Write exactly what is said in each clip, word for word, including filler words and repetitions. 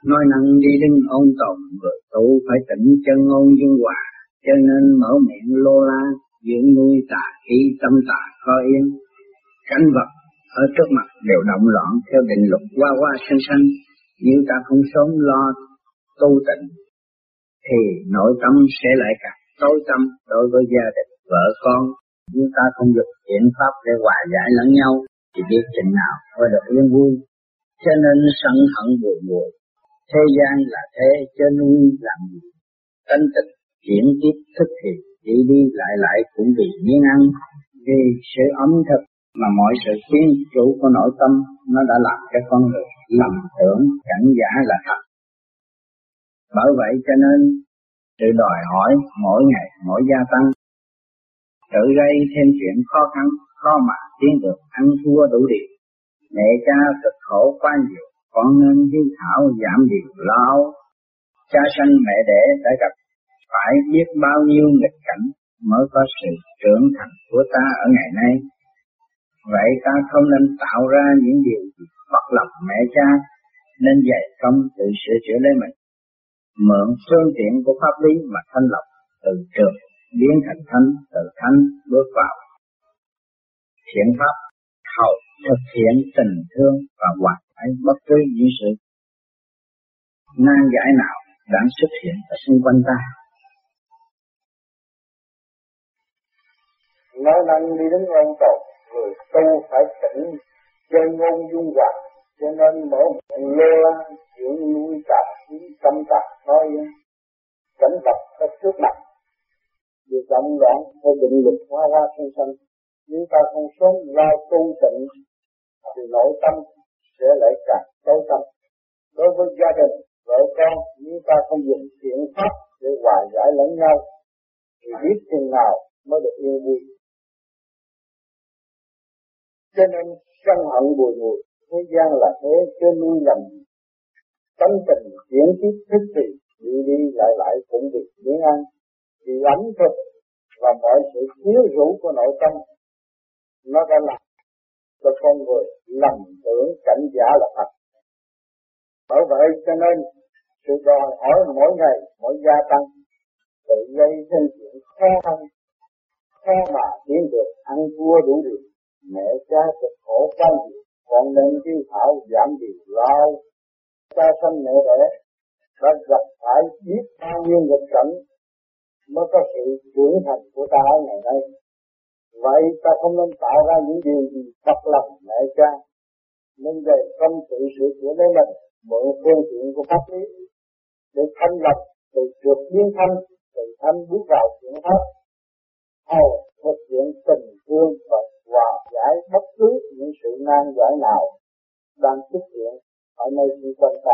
Nói năng đi đứng ôn tồn, người tu phải tỉnh chân ngôn dương hòa, cho nên mở miệng lô la, dưỡng nuôi tà khí tâm tà khó yên. Cảnh vật ở trước mặt đều động loạn theo định luật qua qua sanh sanh, nếu ta không sớm lo tu tịnh thì nội tâm sẽ lại càng tối tâm đối với gia đình vợ con. Nếu ta không dùng biện pháp để hòa giải lẫn nhau thì biết chừng nào mới được yên vui. Cho nên sân hận bùi bùi, thế gian là thế cho nuôi làm gì. Tánh tịch chuyển tiếp thức thì đi đi lại lại cũng vì miếng ăn, vì sự ấm thực mà mọi sự quyến rũ của nội tâm nó đã làm cho con người lầm tưởng cảnh giả là thật. Bởi vậy cho nên sự đòi hỏi mỗi ngày mỗi gia tăng, tự gây thêm chuyện khó khăn, khó mà tiến được, ăn thua đủ điều. Mẹ cha cực khổ quá nhiều, con nên hiếu thảo giảm điều lo. Cha sanh mẹ đẻ đã gặp phải biết bao nhiêu nghịch cảnh mới có sự trưởng thành của ta ở ngày nay. Vậy ta không nên tạo ra những điều gì bất lòng mẹ cha, nên dày công tự sửa chữa lấy mình. Mượn phương tiện của pháp lý mà thanh lọc, từ trượt biến thành thánh, từ thánh bước vào thiện pháp, hầu thực hiện tình thương và hoàn thành bất cứ những sự nan giải nào đang xuất hiện ở xung quanh ta. Nói năng đi đến ôn tồn, người tu phải tỉnh chân ngôn dung hòa, cho nên mở miệng lô la dưỡng nuôi tà khí tâm tà thôi. Cảnh vật ở trước mặt việc động loạn theo định luật hoa hoa sanh sanh, nếu ta không sớm lo tu tịnh thì nội tâm sẽ lại càng tối tâm. Đối với gia đình vợ con, nếu ta không dùng thiện pháp để hòa giải lẫn nhau thì biết chừng nào mới được yên vui. Cho nên sân hận bùi ngùi, thế gian là thế chứ nuôi lầm. Tánh tình chuyển tiếp thức thì đi đi lại lại cũng bị miếng ăn, vì ẩm thực và mọi sự thiếu rũ của nội tâm nó đã làm cho con người lầm tưởng cảnh giả là thật. Bởi vậy cho nên sự đòi hỏi mỗi ngày mỗi gia tăng, tự gây thêm chuyện khó khăn, khó mà tiến được, ăn thua đủ điều. Mẹ cha cực khổ quá nhiều, con nên hiếu thảo giảm điều lo. Cha sanh mẹ đẻ đã gặp phải biết bao nhiêu nghịch cảnh mới có sự trưởng thành của ta ở ngày nay. Vậy ta không nên tạo ra những điều gì bất lòng mẹ cha, nên về công sự sửa chữa lấy mình, mượn phương tiện của pháp lý để thanh lập, từ trượt biến thanh, từ thanh bước vào chuyển pháp, hầu thực hiện tình thương và hòa giải bất cứ những sự nan giải nào đang xuất hiện ở nơi xung quanh ta.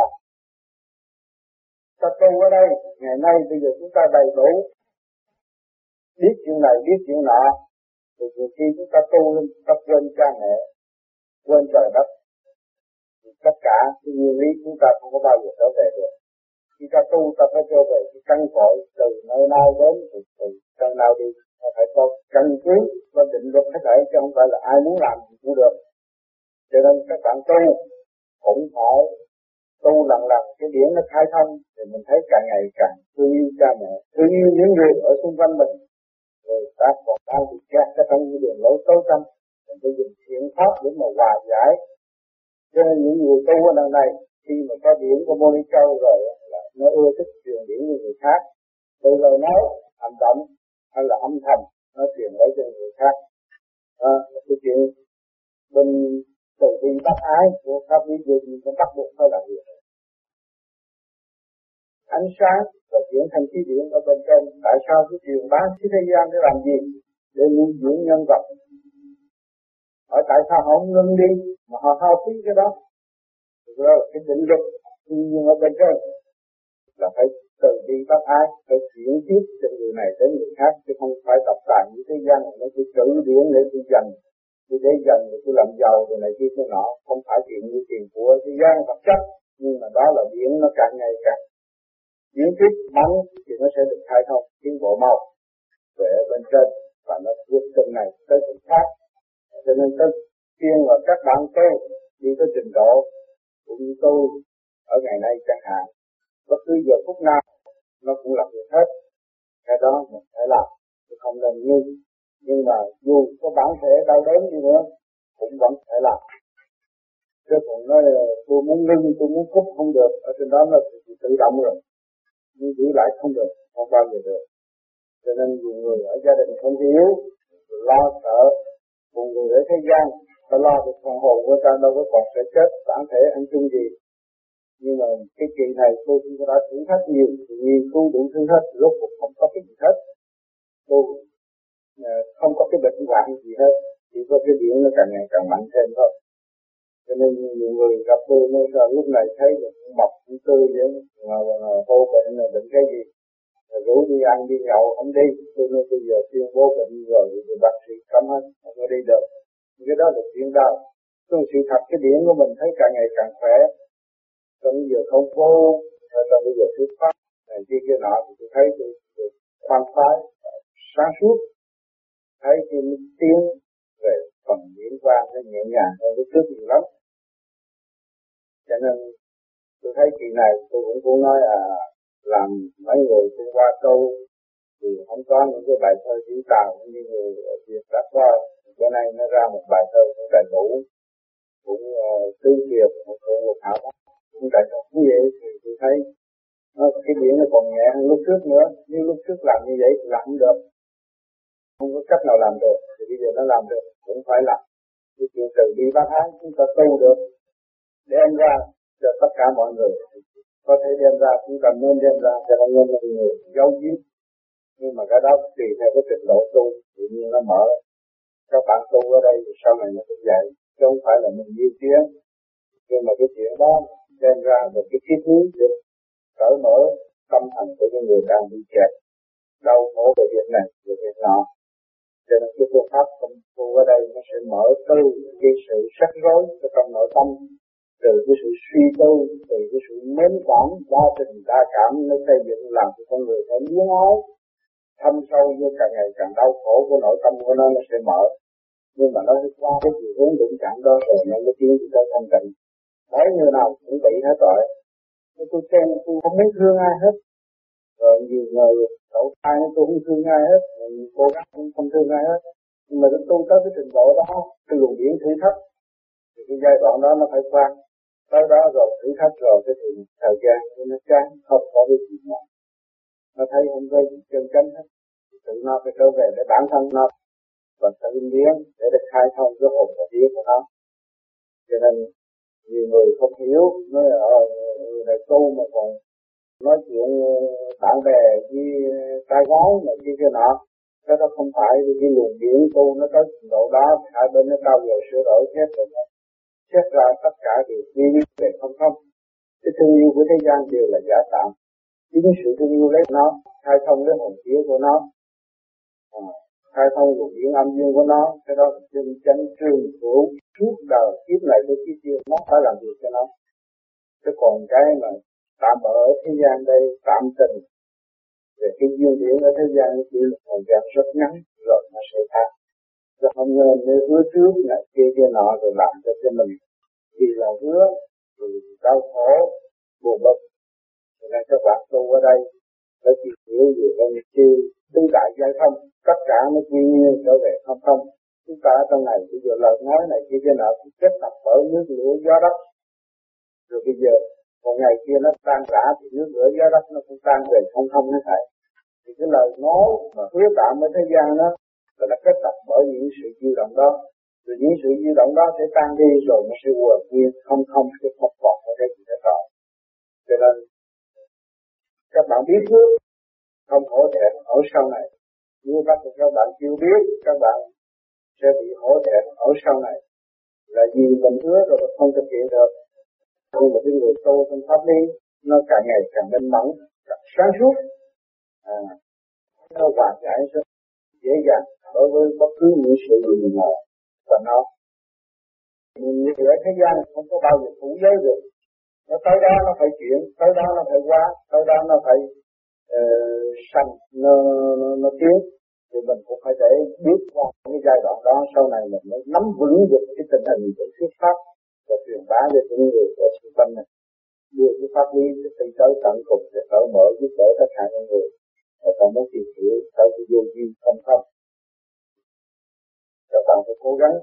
Ta tu ở đây, ngày nay bây giờ chúng ta đầy đủ, biết chuyện này, biết chuyện nọ, thì khi chúng ta tu lên, ta quên cha mẹ, quên trời đất, thì tất cả cái nguyên lý chúng ta không có bao giờ trở về được. Khi ta tu, ta phải trở về cái căn cội từ nơi nào đến, từ từ căn nào đi, ta phải có căn cứ và định luật hết thảy, chứ không phải là ai muốn làm gì cũng được. Cho nên các bạn tu cũng phải tu lần lần cái điển nó khai thông, thì mình thấy càng ngày càng thương yêu cha mẹ, thương yêu những người ở xung quanh mình. Rồi ta còn đang bị kẹt ở trong những đường lối tối tăm, mình phải dùng thiện pháp để mà hòa giải. Cho nên những người tu ở đằng này, khi mà có điển của Mô Ni Châu rồi là nó ưa thích truyền điển với người khác, từ lời nói, hành động hay là âm thanh nó truyền lấy cho người khác. À, cái chuyện bên từ bi bác ái của pháp lý vô vi nó bắt buộc phải làm việc. Ánh sáng và chuyển thành khí điển ở bên trên. Tại sao cái truyền bá cái thế gian để làm gì? Để nuôi dưỡng nhân vật. Ở tại sao họ không ngưng đi mà họ hao phí cái đó? Rồi cái định luật nhưng ở bên trên là phải từ bi bác ái, phải chuyển tiếp từ người này đến người khác, chứ không phải tập tành như thế gian này nó chỉ trữ điển để tôi dành, tôi để dành rồi tôi làm giàu rồi này kia cái nọ, không phải chuyện như tiền của thế gian vật chất, nhưng mà đó là điển nó càng ngày càng chuyển tiếp bắn thì nó sẽ được khai thông tiến bộ mau về bên trên và nó vượt từng này tới từng khác. Cho nên tôi khuyên là các bạn tu đi tới trình độ cũng như tôi ở ngày nay chẳng hạn, bất cứ giờ phút nào nó cũng làm việc hết. Cái đó mình phải làm, không nên như nhưng mà dù có bản thể đau đớn đi nữa cũng vẫn phải làm. Chứ còn nói tôi muốn ngưng, tôi muốn cúp không được, ở trên đó nó tự động rồi, nhưng giữ lại không được, không bao giờ được. Cho nên nhiều người ở gia đình không hiểu, lo sợ, một người ở thế gian phải lo được phần hồn của ta, đâu có còn sẽ chết, bản thể ăn chung gì. Nhưng mà cái chuyện này tôi cũng đã thử thách nhiều, nhiều tu đủ thứ hết, rốt cuộc không có cái gì hết. Tôi không có cái bệnh hoạn gì hết, chỉ có cái điện nó càng ngày càng mạnh thêm thôi. Cho nên nhiều người gặp tôi nói sao lúc này thấy được mọc cũng tươi vậy, mà hô bệnh là bệnh cái gì, rồi rủ đi ăn đi nhậu không đi. Tôi nói bây giờ tuyên bố bệnh rồi, rồi bác sĩ cấm hết, không có đi được. Cái đó là chuyện đau. Tôi sự thật cái điện của mình thấy càng ngày càng khỏe. Còn bây giờ không vô, rồi bây giờ thuyết pháp này kia kia nọ thì tôi thấy tôi, tôi khoan khoái, sáng suốt, thấy cái tiếng về phần diễn quan nó nhẹ nhàng hơn lúc trước nhiều lắm. Cho nên tôi thấy chuyện này tôi cũng cũng nói à, làm mấy người tôi qua câu thì không có những cái bài thơ diễn tào như người Việt đã qua. Bữa nay nó ra một bài thơ cũng đầy đủ, cũng tư kiệt một sự một hảo pháp cũng đầy đủ như vậy thì tôi thấy nó, cái điện nó còn nhẹ hơn lúc trước nữa. Nhưng lúc trước làm như vậy thì làm không được, không có cách nào làm được, thì bây giờ nó làm được cũng phải làm. Cái chuyện từ bi bác ái chúng ta tu được đem ra cho tất cả mọi người, có thể đem ra chúng ta nên đem ra cho mọi người giấu giếm. Nhưng mà cái đó tùy theo cái trình độ tu tự nhiên nó mở. Các bạn tu ở đây thì sau này nó cũng vậy, chứ không phải là mình yêu tiếng. Nhưng mà cái chuyện đó đem ra một cái thiết hướng để cởi mở tâm thần của những người đang bị kẹt đau khổ về việc này về việc nọ. Cho nên cái phương pháp công phu ở đây nó sẽ mở từ cái sự rắc rối trong nội tâm, từ cái sự suy tư, từ cái sự mến cảm, đa tình đa cảm, nó xây dựng làm cho con người phải muốn ái, thâm sâu như càng ngày càng đau khổ của nội tâm của nó nó sẽ mở. Nhưng mà nó sẽ qua cái chiều hướng đụng chạm đó rồi nó mới tiến tới thanh tịnh. Đấy người nào cũng bị hết rồi. Tôi xem tôi không muốn thương ai hết. Rồi nhiều người đậu thai tôi không thương ai hết, nhiều cô gái cũng không thương ai hết. Nhưng mà tôi tới cái trình độ đó, cái luồng điển thử thách, thì cái giai đoạn đó nó phải qua. Tới đó rồi thử thách rồi cái thì thời gian nó chán, không có cái gì nữa. Nó thấy không có gì chân chánh hết, tự nó phải trở về để bản thân nó và tự biến để được khai thông cái hồn và vía của nó. Cho nên nhiều người không hiểu, nói là ờ, người này tu mà còn nói chuyện bạn bè với trai gái này kia kia nọ. Cái đó không phải, vì cái luồng điển tu nó tới trình độ đó, hai bên nó trao dồi sửa đổi hết rồi. Xét ra tất cả đều duy nhất về không không. Cái thương yêu của thế gian đều là giả tạm. Chính sự thương yêu lấy nó, khai thông cái hồn vía của nó, à, khai thông luồng điển âm dương của nó, cái đó là chân chánh trường hữu suốt đời kiếp này tới kiếp kia nó phải làm việc cho nó. Chứ còn cái mà tạm ở thế gian đây tạm tình về cái duyên điển ở thế gian nó chỉ một thời gian rất ngắn rồi nó sẽ thay. Chứ không nên nếu hứa trước là kia kia nọ rồi làm cho cho mình vì là hứa thì đau khổ buồn bực. Cho nên các bạn tu ở đây để tìm hiểu về con chi tứ đại giải thông, tất cả nó quy nguyên trở về không không. Chúng ta ở trong này bây giờ lời nói này kia kia nọ cũng kết tập bởi nước lửa gió đất. Rồi bây giờ một ngày kia nó tan rã thì nước lửa gió đất nó cũng tan về không không hết thảy. Thì cái lời nói mà hứa tạm với thế gian đó là nó kết tập bởi những sự di động đó. Rồi những sự di động đó sẽ tan đi rồi nó sẽ quờ nguyên không không sẽ không còn ở đây gì nữa rồi. Cho nên các bạn biết trước không hổ thẹn ở sau này. Nếu các bạn chưa biết các bạn sẽ bị hổ thẹn ở sau này. Là vì mình hứa rồi không thực hiện được. Nhưng mà cái người tu trong pháp lý nó càng ngày càng minh mẫn, càng sáng suốt, à, nó hòa giải rất dễ dàng đối với bất cứ những sự gì nào và nó. Như ở thế gian không có bao giờ phủ giới được. Nó tới đó nó phải chuyển, tới đó nó phải qua, tới đó nó phải uh, sanh, nó, nó, nó tiến. Thì mình cũng phải để biết qua cái giai đoạn đó, sau này mình mới nắm vững được cái tình hình của thuyết pháp và truyền bá cho những người ở xung quanh này. đưa cái pháp lý đi tới tận cùng để cởi mở giúp đỡ tất cả những người và ta mới tìm hiểu tới cái vô vi tâm pháp. Các bạn phải cố gắng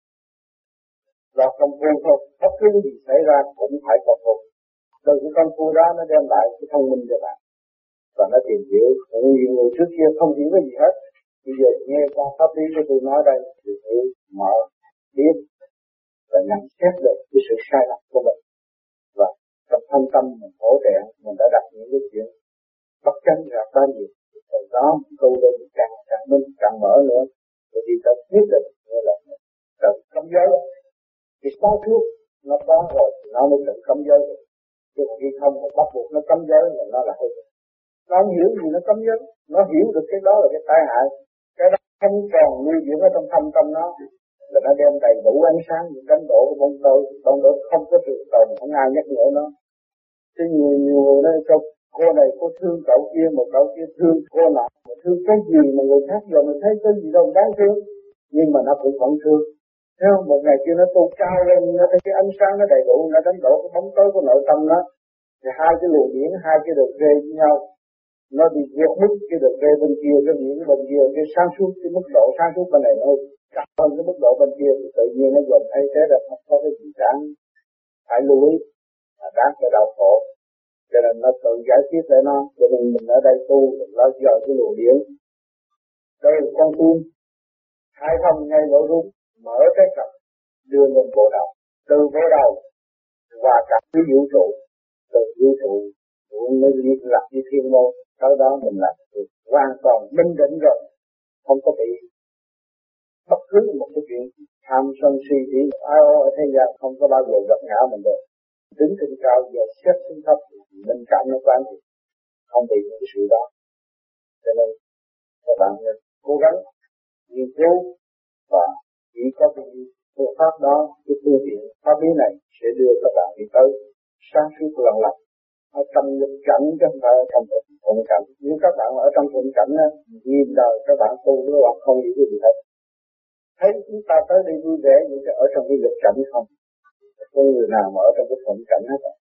lo công phu thôi, bất cứ gì xảy ra cũng phải công phu. Từ cái công phu đó nó đem lại cái thông minh cho bạn và nó tìm hiểu. Nhiều người trước kia không hiểu cái gì hết, bây giờ nghe qua pháp lý của tôi nói đây thì hiểu mở biết và nhận xét được cái sự sai lầm của mình, và trong thâm tâm mình hỗ trợ mình đã đặt những cái chuyện bất chánh ra bao nhiêu, từ đó mình tu lên càng càng minh càng mở nữa, bởi vì ta quyết định như là cần cấm giới. Thì sáng suốt nó có rồi thì nó mới tự cấm giới được, chứ khi không mà bắt buộc nó cấm giới là nó là hơi. Nó không hiểu gì nó cấm giới, nó hiểu được cái đó là cái tai hại, cái đó không còn nuôi dưỡng ở trong thâm tâm nó là nó đem đầy đủ ánh sáng những cánh độ của bóng tối, bóng tối không có trường tồn, không ai nhắc nhở nó. Chứ nhiều nhiều người nói câu cô này cô thương cậu kia, một cậu kia thương cô nọ, mà thương cái gì mà người khác giờ mình thấy cái gì đâu đáng thương, nhưng mà nó cũng vẫn thương. Thấy không? Một ngày kia nó tu cao lên, nó thấy cái ánh sáng nó đầy đủ, nó đánh đổ cái bóng tối của nội tâm nó, thì hai cái luồng điển, hai cái đường rê với nhau, nó đi vượt mức cái đường rê bên kia, cái điển bên kia, cái sáng suốt, cái mức độ sáng suốt bên này nó cao hơn cái mức độ bên kia, thì tự nhiên nó dần thấy thế là không có cái gì đáng phải lưu ý, là đáng phải đau khổ. Cho nên nó tự giải quyết để nó, cho nên mình ở đây tu, mình lo giờ cái luồng điển. Đây là con tim, hai thông ngay lỗ rung, mở cái cặp, đưa lên bộ đầu, từ bộ đầu và cả cái vũ trụ, từ vũ trụ mới liên lạc với thiên môn, sau đó mình là hoàn toàn minh định rồi, không có bị bất cứ một cái chuyện tham sân si ý ai ở thế gian không có bao giờ gặp ngã mình được. Tính trên cao giờ xét xuống thấp, mình cảm nó quan thì không bị những cái sự đó. Cho nên các bạn nên cố gắng nghiên cứu và chỉ có cái phương pháp đó, cái phương tiện pháp lý này sẽ đưa các bạn đi tới sáng suốt lần lần ở trong nghịch cảnh chứ không phải ở trong thuận cảnh. Nếu các bạn ở trong thuận cảnh á, nhìn đời các bạn tu với bạn không hiểu gì hết. Thấy chúng ta tới đây vui vẻ nhưng ở trong cái nghịch cảnh không. Có người nào mà ở trong cái thuận cảnh hết.